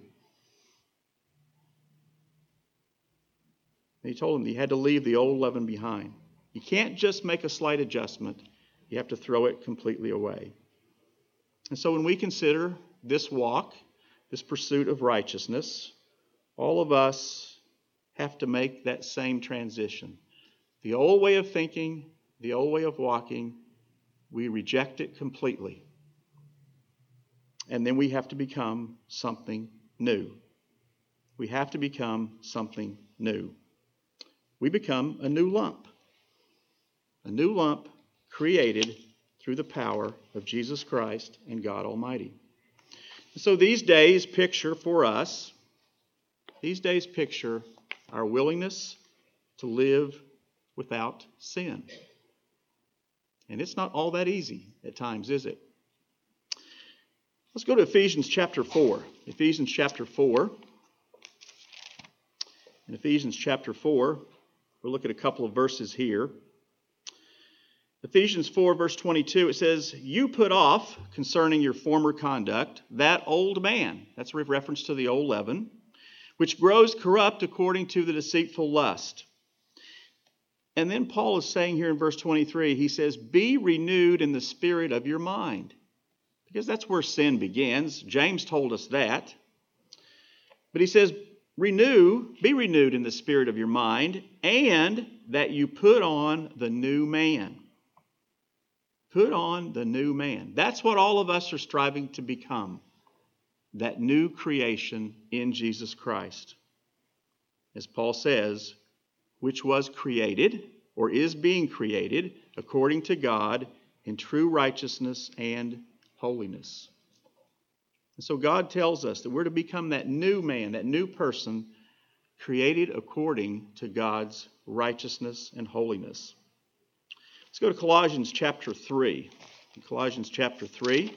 And he told them he had to leave the old leaven behind. You can't just make a slight adjustment. You have to throw it completely away. And so when we consider this walk this pursuit of righteousness, all of us have to make that same transition. The old way of thinking, the old way of walking, we reject it completely. And then we have to become something new. We have to become something new. We become a new lump. A new lump created through the power of Jesus Christ and God Almighty. So these days picture for us, these days picture our willingness to live without sin. And it's not all that easy at times, is it? Let's go to Ephesians chapter four. Ephesians chapter four. In Ephesians chapter four, we'll look at a couple of verses here. Ephesians four, verse twenty-two, it says, "You put off, concerning your former conduct, that old man," that's a reference to the old leaven, "which grows corrupt according to the deceitful lust." And then Paul is saying here in verse twenty-three, he says, "Be renewed in the spirit of your mind." Because that's where sin begins. James told us that. But he says, renew, be renewed in the spirit of your mind, and that you put on the new man. Put on the new man. That's what all of us are striving to become. That new creation in Jesus Christ. As Paul says, which was created, or is being created, according to God, in true righteousness and holiness. And so God tells us that we're to become that new man, that new person, created according to God's righteousness and holiness. Let's go to Colossians chapter three. Colossians chapter three.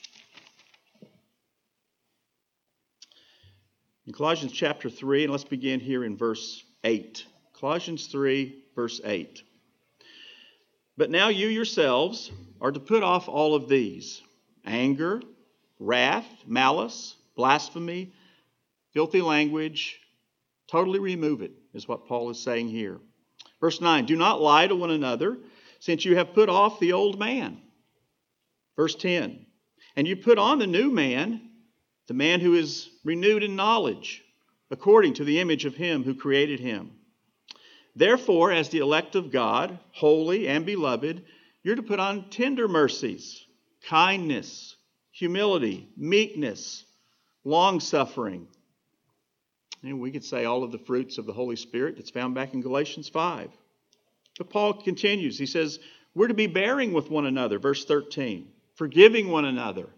In Colossians chapter three, and let's begin here in verse eight. Colossians three, verse eight. "But now you yourselves are to put off all of these: anger, wrath, malice, blasphemy, filthy language. Totally remove it," is what Paul is saying here. Verse nine, "Do not lie to one another, since you have put off the old man." Verse ten, "And you put on the new man, the man who is renewed in knowledge, according to the image of him who created him. Therefore, as the elect of God, holy and beloved, you're to put on tender mercies, kindness, humility, meekness, long-suffering." And we could say all of the fruits of the Holy Spirit that's found back in Galatians five. But Paul continues. He says, we're to be bearing with one another. Verse thirteen, forgiving one another.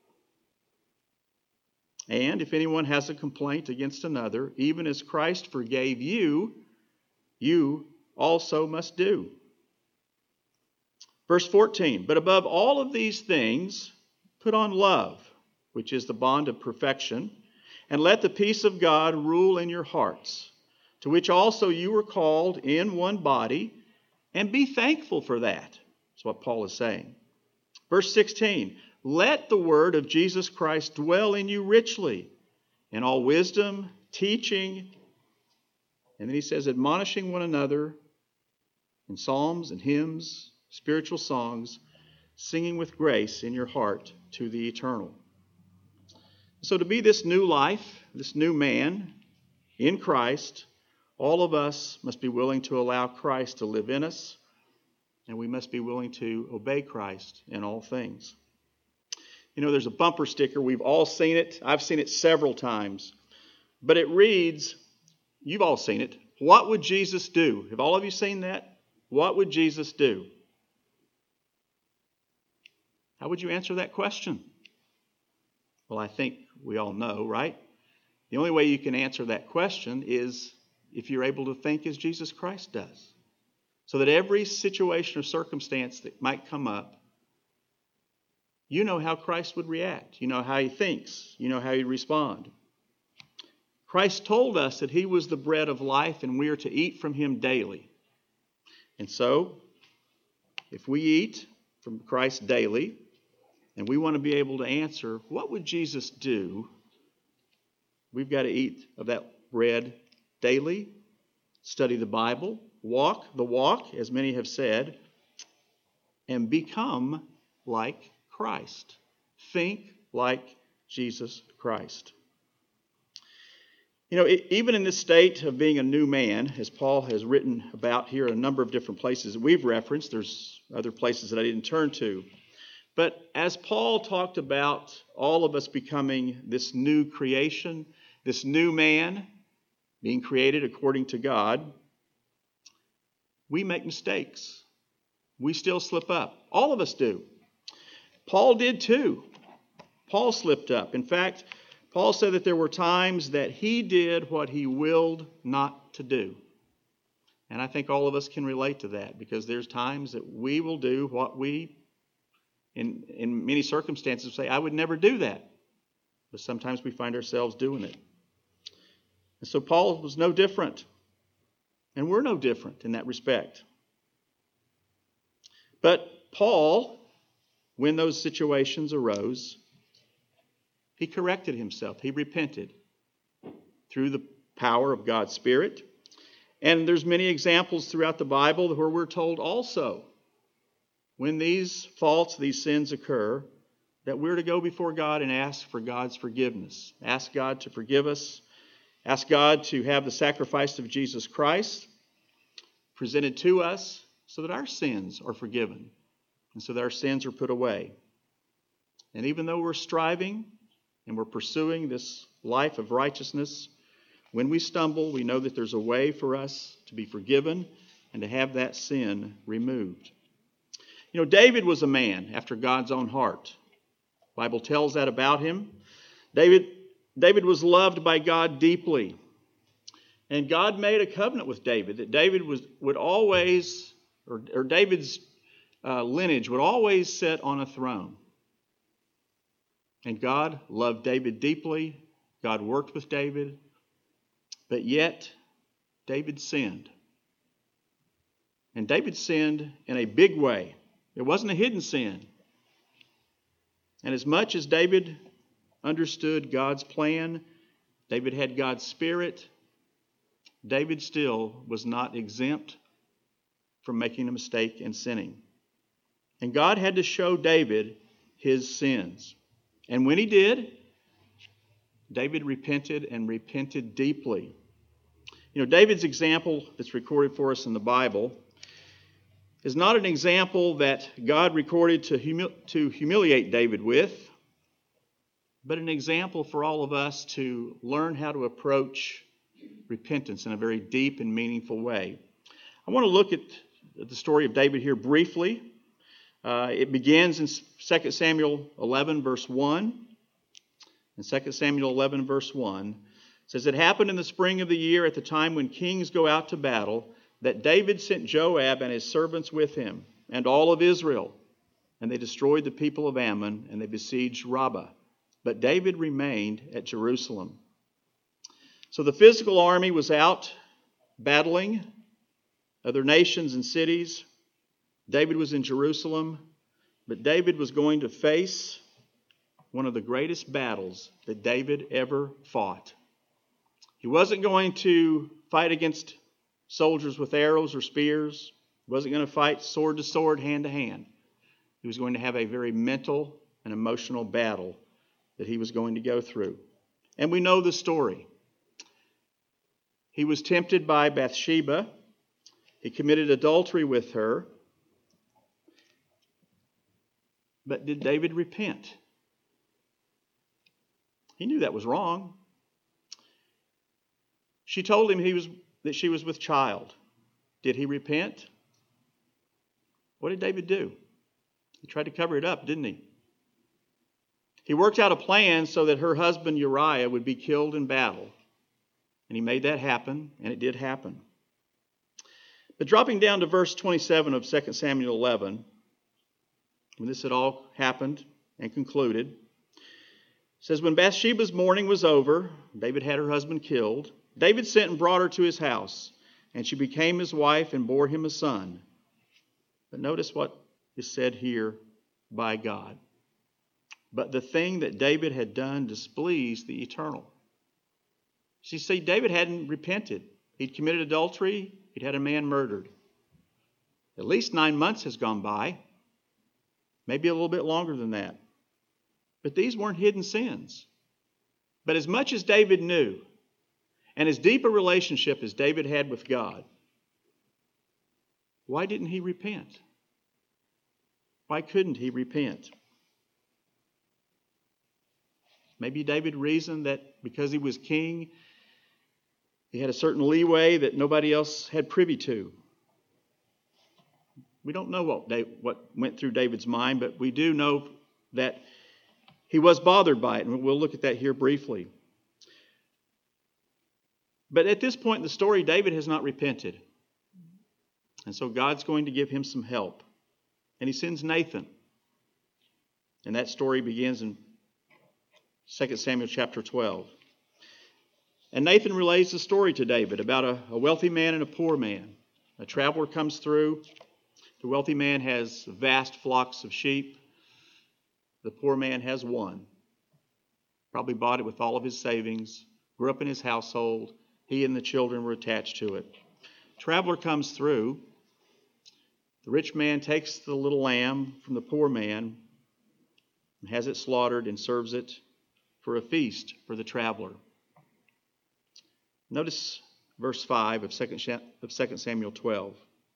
"And if anyone has a complaint against another, even as Christ forgave you, you also must do." Verse fourteen, "But above all of these things, put on love, which is the bond of perfection, and let the peace of God rule in your hearts, to which also you were called in one body, and be thankful for that." That's what Paul is saying. Verse sixteen, "Let the word of Jesus Christ dwell in you richly, in all wisdom, teaching," and then he says, "admonishing one another in psalms and hymns, spiritual songs, singing with grace in your heart to the eternal." So to be this new life, this new man in Christ, all of us must be willing to allow Christ to live in us, and we must be willing to obey Christ in all things. You know, there's a bumper sticker. We've all seen it. I've seen it several times. But it reads, you've all seen it, "What would Jesus do?" Have all of you seen that? What would Jesus do? How would you answer that question? Well, I think we all know, right? The only way you can answer that question is if you're able to think as Jesus Christ does. So that every situation or circumstance that might come up, you know how Christ would react. You know how he thinks. You know how he'd respond. Christ told us that he was the bread of life and we are to eat from him daily. And so, if we eat from Christ daily, and we want to be able to answer, what would Jesus do? We've got to eat of that bread daily, study the Bible, walk the walk, as many have said, and become like Christ. Think like Jesus Christ. You know, e- even in this state of being a new man, as Paul has written about here in a number of different places that we've referenced, there's other places that I didn't turn to. But as Paul talked about all of us becoming this new creation, this new man being created according to God, we make mistakes. We still slip up. All of us do. Paul did too. Paul slipped up. In fact, Paul said that there were times that he did what he willed not to do. And I think all of us can relate to that, because there's times that we will do what we, in, in many circumstances, say, I would never do that. But sometimes we find ourselves doing it. And so Paul was no different. And we're no different in that respect. But Paul, when those situations arose, he corrected himself. He repented through the power of God's Spirit. And there's many examples throughout the Bible where we're told also, when these faults, these sins occur, that we're to go before God and ask for God's forgiveness. Ask God to forgive us. Ask God to have the sacrifice of Jesus Christ presented to us so that our sins are forgiven and so that our sins are put away. And even though we're striving and we're pursuing this life of righteousness, when we stumble, we know that there's a way for us to be forgiven and to have that sin removed. You know, David was a man after God's own heart. The Bible tells that about him. David, David was loved by God deeply. And God made a covenant with David that David was would always, or, or David's uh, lineage would always sit on a throne. And God loved David deeply. God worked with David. But yet, David sinned. And David sinned in a big way. It wasn't a hidden sin. And as much as David understood God's plan, David had God's Spirit, David still was not exempt from making a mistake and sinning. And God had to show David his sins. And when he did, David repented and repented deeply. You know, David's example that's recorded for us in the Bible is not an example that God recorded to, humi- to humiliate David with, but an example for all of us to learn how to approach repentance in a very deep and meaningful way. I want to look at the story of David here briefly. Uh, it begins in Second Samuel eleven, verse one. In Second Samuel eleven, verse one, it says, "It happened in the spring of the year at the time when kings go out to battle, that David sent Joab and his servants with him, and all of Israel. And they destroyed the people of Ammon, and they besieged Rabbah. But David remained at Jerusalem." So the physical army was out battling other nations and cities. David was in Jerusalem, but David was going to face one of the greatest battles that David ever fought. He wasn't going to fight against soldiers with arrows or spears. He wasn't going to fight sword to sword, hand to hand. He was going to have a very mental and emotional battle that he was going to go through. And we know the story. He was tempted by Bathsheba. He committed adultery with her. But did David repent? He knew that was wrong. She told him he was that she was with child. Did he repent? What did David do? He tried to cover it up, didn't he? He worked out a plan so that her husband Uriah would be killed in battle. And he made that happen, and it did happen. But dropping down to verse twenty-seven of Second Samuel eleven, when this had all happened and concluded, it says, "When Bathsheba's mourning was over, David had her husband killed. David sent and brought her to his house, and she became his wife and bore him a son." But notice what is said here by God. "But the thing that David had done displeased the Eternal." You see, David hadn't repented. He'd committed adultery. He'd had a man murdered. At least nine months has gone by. Maybe a little bit longer than that. But these weren't hidden sins. But as much as David knew, and as deep a relationship as David had with God, why didn't he repent? Why couldn't he repent? Maybe David reasoned that because he was king, he had a certain leeway that nobody else had privy to. We don't know what, Dave, what went through David's mind, but we do know that he was bothered by it, and we'll look at that here briefly. But at this point in the story, David has not repented. And so God's going to give him some help. And he sends Nathan. And that story begins in Second Samuel chapter twelve. And Nathan relays the story to David about a, a wealthy man and a poor man. A traveler comes through. The wealthy man has vast flocks of sheep. The poor man has one. Probably bought it with all of his savings. Grew up in his household. He and the children were attached to it. Traveler comes through. The rich man takes the little lamb from the poor man and has it slaughtered and serves it for a feast for the traveler. Notice verse five of Second Samuel twelve.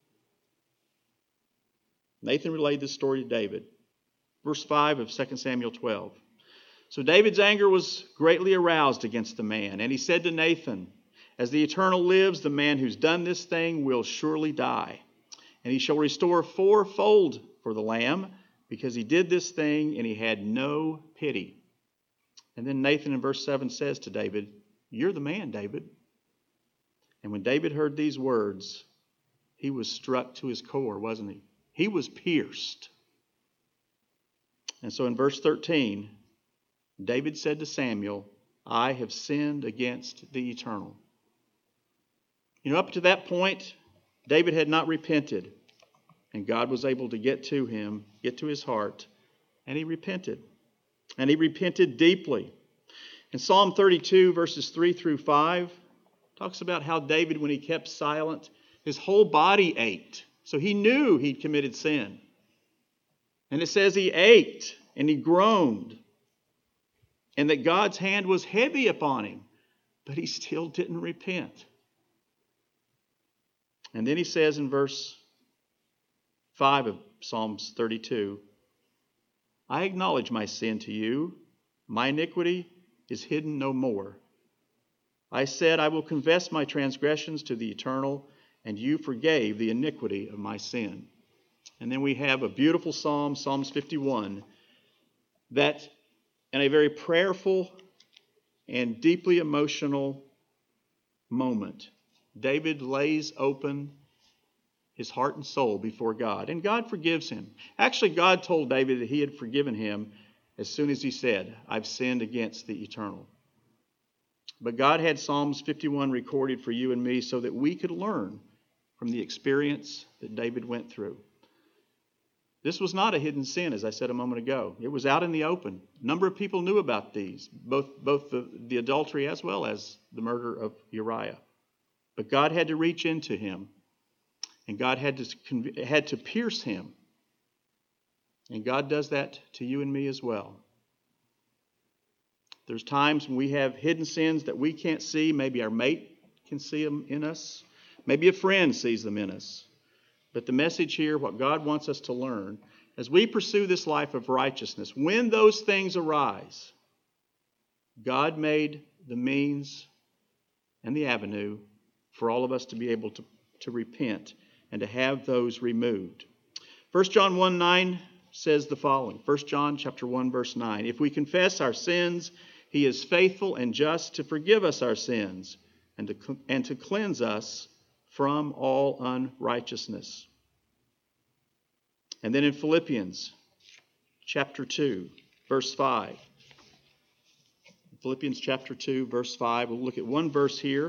Nathan relayed this story to David. Verse five of Second Samuel twelve. So David's anger was greatly aroused against the man, and he said to Nathan, "As the Eternal lives, the man who's done this thing will surely die. And he shall restore fourfold for the lamb, because he did this thing and he had no pity." And then Nathan in verse seven says to David, "You're the man, David." And when David heard these words, he was struck to his core, wasn't he? He was pierced. And so in verse thirteen, David said to Samuel, "I have sinned against the Eternal." You know, up to that point, David had not repented. And God was able to get to him, get to his heart, and he repented. And he repented deeply. In Psalm thirty-two, verses three through five, talks about how David, when he kept silent, his whole body ached. So he knew he'd committed sin. And it says he ached and he groaned. And that God's hand was heavy upon him. But he still didn't repent. And then he says in verse five of Psalms thirty-two, "I acknowledge my sin to you. My iniquity is hidden no more. I said, I will confess my transgressions to the Eternal, and you forgave the iniquity of my sin." And then we have a beautiful psalm, Psalms fifty-one, that in a very prayerful and deeply emotional moment, David lays open his heart and soul before God, and God forgives him. Actually, God told David that he had forgiven him as soon as he said, "I've sinned against the Eternal." But God had Psalms fifty-one recorded for you and me so that we could learn from the experience that David went through. This was not a hidden sin, as I said a moment ago. It was out in the open. A number of people knew about these, both, both the, the adultery as well as the murder of Uriah. But God had to reach into him, and God had to, had to pierce him. And God does that to you and me as well. There's times when we have hidden sins that we can't see. Maybe our mate can see them in us. Maybe a friend sees them in us. But the message here, what God wants us to learn, as we pursue this life of righteousness, when those things arise, God made the means and the avenue for all of us to be able to, to repent and to have those removed. First John one nine says the following. First John chapter one, verse nine. "If we confess our sins, he is faithful and just to forgive us our sins and to, and to cleanse us from all unrighteousness." And then in Philippians chapter two, verse five. Philippians chapter two, verse five. We'll look at one verse here.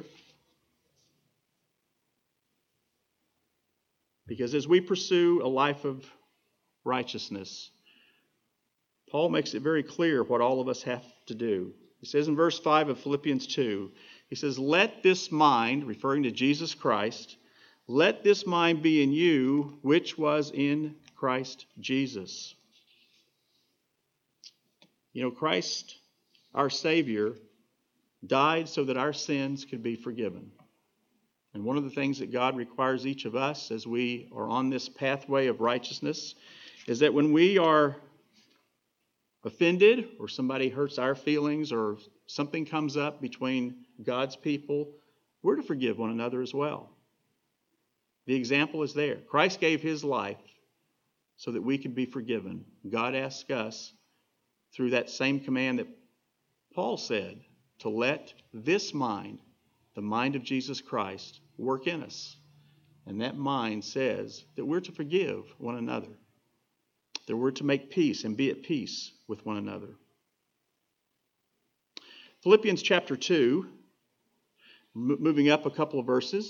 Because as we pursue a life of righteousness, Paul makes it very clear what all of us have to do. He says in verse five of Philippians two, he says, "Let this mind," referring to Jesus Christ, "let this mind be in you, which was in Christ Jesus." You know, Christ, our Savior, died so that our sins could be forgiven. And one of the things that God requires each of us as we are on this pathway of righteousness is that when we are offended or somebody hurts our feelings or something comes up between God's people, we're to forgive one another as well. The example is there. Christ gave his life so that we could be forgiven. God asks us through that same command that Paul said to let this mind, the mind of Jesus Christ, work in us. And that mind says that we're to forgive one another, that we're to make peace and be at peace with one another. Philippians chapter two, m- moving up a couple of verses.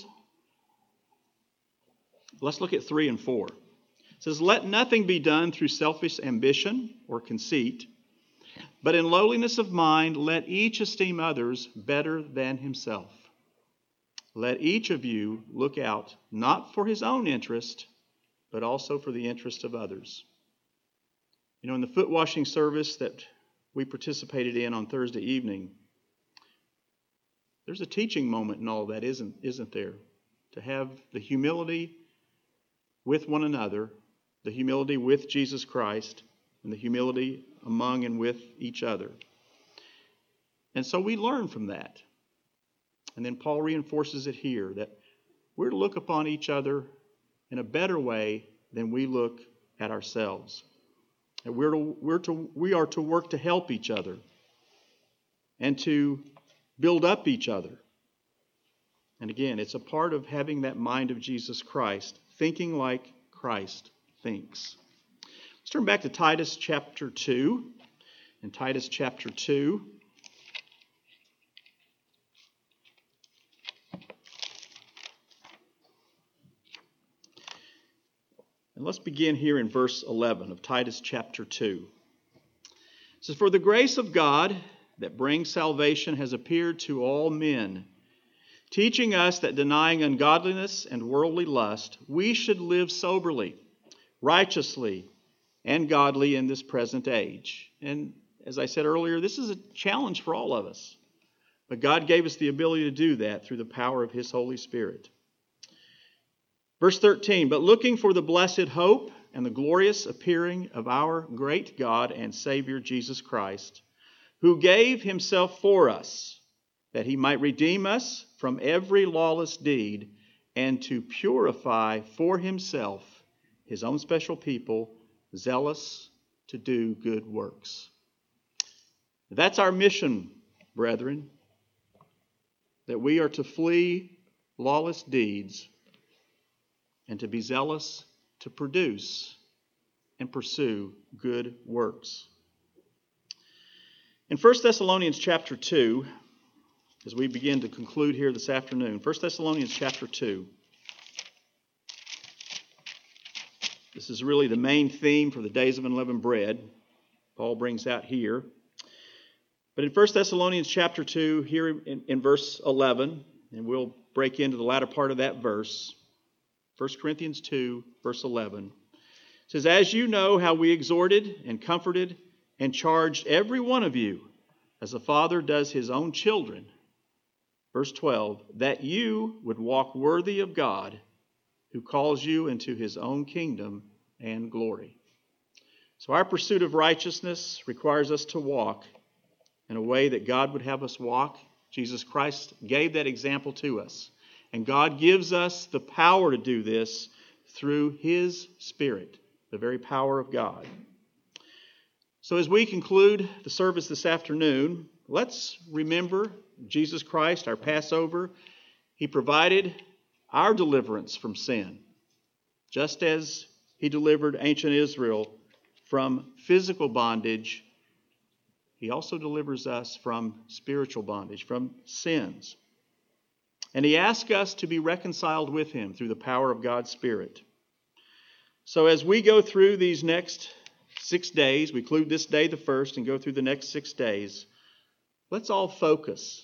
Let's look at three and four. It says, "Let nothing be done through selfish ambition or conceit, but in lowliness of mind let each esteem others better than himself. Let each of you look out not for his own interest, but also for the interest of others." You know, in the foot washing service that we participated in on Thursday evening, there's a teaching moment in all that, isn't, isn't there? To have the humility with one another, the humility with Jesus Christ, and the humility among and with each other. And so we learn from that. And then Paul reinforces it here, that we're to look upon each other in a better way than we look at ourselves. And we're to, we're to, we are to work to help each other and to build up each other. And again, it's a part of having that mind of Jesus Christ, thinking like Christ thinks. Let's turn back to Titus chapter two. In Titus chapter two, and let's begin here in verse eleven of Titus chapter two. It says, "For the grace of God that brings salvation has appeared to all men, teaching us that denying ungodliness and worldly lust, we should live soberly, righteously, and godly in this present age." And as I said earlier, this is a challenge for all of us. But God gave us the ability to do that through the power of his Holy Spirit. Verse thirteen, "But looking for the blessed hope and the glorious appearing of our great God and Savior Jesus Christ, who gave himself for us, that he might redeem us from every lawless deed, and to purify for himself his own special people, zealous to do good works." That's our mission, brethren, that we are to flee lawless deeds and to be zealous to produce and pursue good works. In First Thessalonians chapter two, as we begin to conclude here this afternoon, First Thessalonians chapter two. This is really the main theme for the days of unleavened bread. Paul brings out here. But in First Thessalonians chapter two, here in, in verse eleven, and we'll break into the latter part of that verse, First Corinthians two, verse eleven, it says, "As you know how we exhorted and comforted and charged every one of you, as a father does his own children," verse twelve, "that you would walk worthy of God, who calls you into his own kingdom and glory." So our pursuit of righteousness requires us to walk in a way that God would have us walk. Jesus Christ gave that example to us. And God gives us the power to do this through his Spirit, the very power of God. So as we conclude the service this afternoon, let's remember Jesus Christ, our Passover. He provided our deliverance from sin, just as he delivered ancient Israel from physical bondage. He also delivers us from spiritual bondage, from sins. And he asks us to be reconciled with him through the power of God's Spirit. So as we go through these next six days, we include this day the first and go through the next six days, let's all focus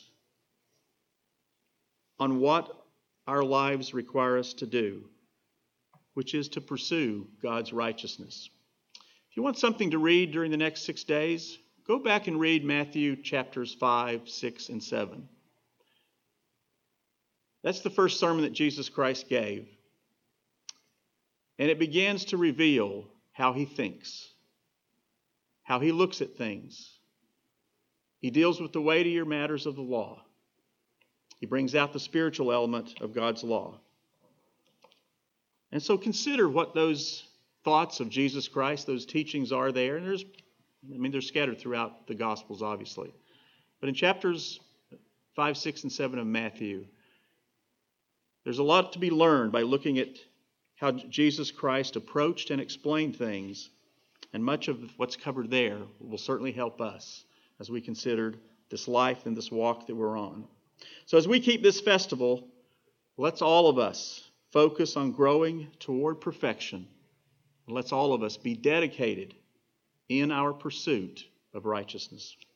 on what our lives require us to do, which is to pursue God's righteousness. If you want something to read during the next six days, go back and read Matthew chapters five, six, and seven. That's the first sermon that Jesus Christ gave. And it begins to reveal how he thinks, how he looks at things. He deals with the weightier matters of the law. He brings out the spiritual element of God's law. And so consider what those thoughts of Jesus Christ, those teachings are there. And there's, I mean, they're scattered throughout the Gospels, obviously. But in chapters five, six, and seven of Matthew, there's a lot to be learned by looking at how Jesus Christ approached and explained things. And much of what's covered there will certainly help us as we consider this life and this walk that we're on. So as we keep this festival, let's all of us focus on growing toward perfection. Let's all of us be dedicated in our pursuit of righteousness.